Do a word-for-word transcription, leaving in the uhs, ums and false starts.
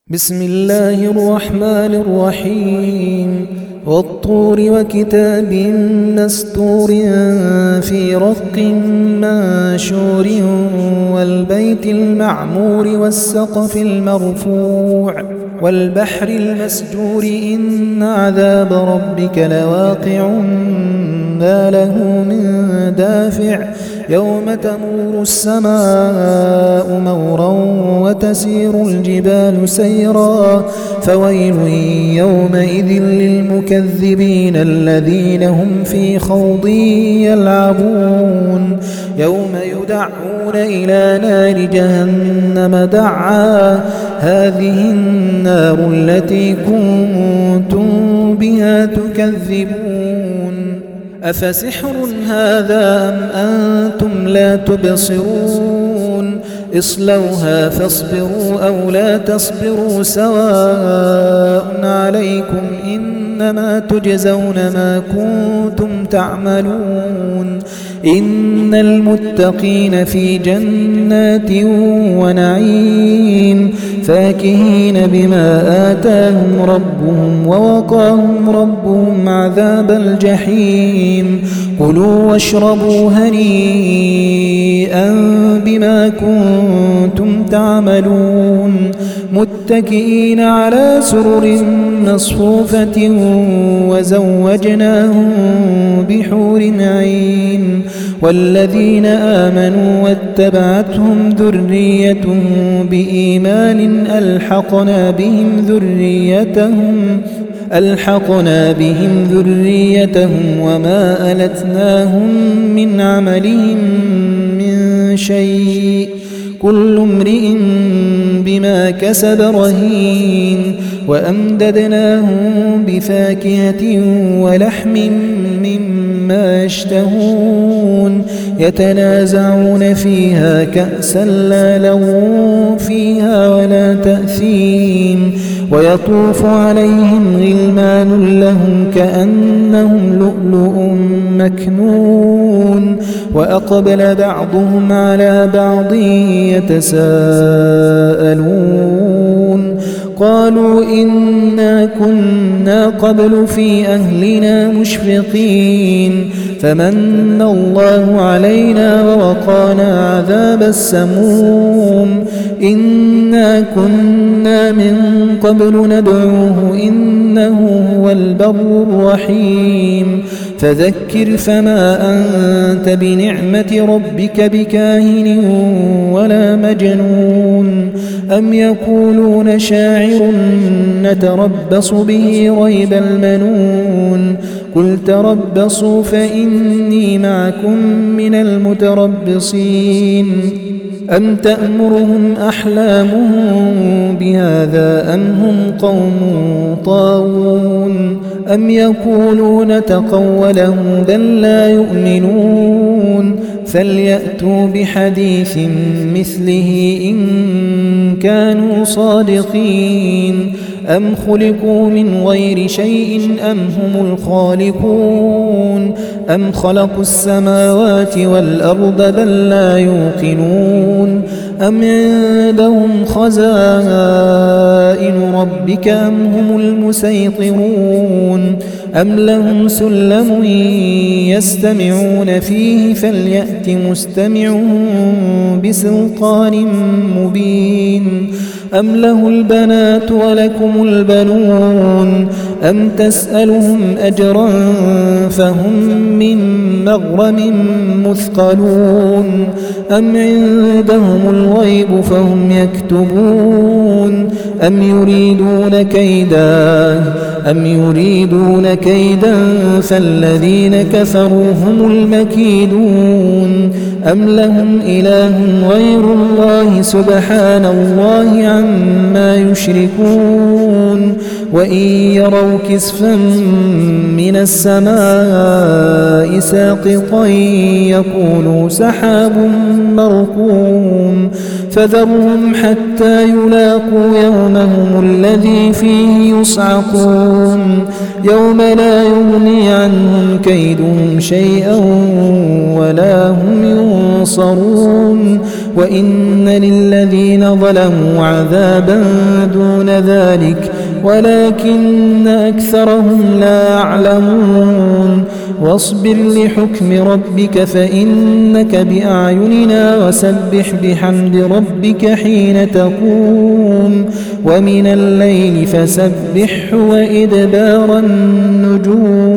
بسم الله الرحمن الرحيم والطور وكتاب مسطور في رق منشور والبيت المعمور والسقف المرفوع والبحر المسجور إن عذاب ربك لواقع ما له من دافع يوم تمور السماء مورا وتسير الجبال سيرا فويل يومئذ للمكذبين الذين هم في خوض يلعبون يوم يدعون إلى نار جهنم دعا هذه النار التي كنتم بها تكذبون أفسحر هذا أم أنتم لا تبصرون اصلوها فاصبروا أو لا تصبروا سواء عليكم إنما تجزون ما كنتم تعملون إن المتقين في جنات ونعيم فاكهين بما آتاهم ربهم ووقاهم ربهم عذاب الجحيم كلوا واشربوا هنيئا بما كنتم تعملون متكئين على سرر مصفوفة وزوجناهم بحور عين والذين آمنوا واتبعتهم ذريتهم بإيمان ألحقنا بهم ذريتهم ألحقنا بهم ذريتهم وما ألتناهم من عملهم من شيء كل امرئ بما كسب رهين وأمددناهم بفاكهة ولحم مما يشتهون يتنازعون فيها كأسا لا لغو فيها ولا تأثيم ويطوف عليهم غلمان لهم كأنهم لؤلؤ مكنون وأقبل بعضهم على بعض يتساءلون قالوا إنا كنا قبل في أهلنا مشفقين فمن الله علينا ووقانا عذاب السموم إنا كنا من قبل ندعوه إنه هو البر الرحيم فذكر فما أنت بنعمة ربك بكاهن ولا مجنون أم يقولون شاعر نتربص به ريب المنون قل تربصوا فإني معكم من المتربصين أم تأمرهم أحلامهم بهذا أم هم قوم طاغون أم يقولون تقوله بل لا يؤمنون فليأتوا بحديث مثله إن كانوا صادقين أم خلقوا من غير شيء أم هم الخالقون أم خلقوا السماوات والأرض بل لا يوقنون أم عندهم خزائن ربك أم هم المسيطرون أم لهم سلم يستمعون فيه فليأت مستمعهم بسلطان مبين أم له البنات ولكم البنون أم تسألهم أجرا فهم من مغرم مثقلون أم عندهم الغيب فهم يكتبون أم يريدون كيدا أم يريدون كيدا فالذين كفروا هم المكيدون أم لهم إله غير الله سبحان الله عما يشركون وإن يروا كسفا من السماء ساقطا يقولوا سحاب مركوم فذرهم حتى يلاقوا يومهم الذي فيه يصعقون يوم لا يغني عنهم كيدهم شيئا ولا هم ينصرون وإن للذين ظلموا عذابا دون ذلك ولكن أكثرهم لا يعلمون واصبر لحكم ربك فإنك بأعيننا وسبح بحمد ربك حين تقوم ومن الليل فسبحه وإدبار النجوم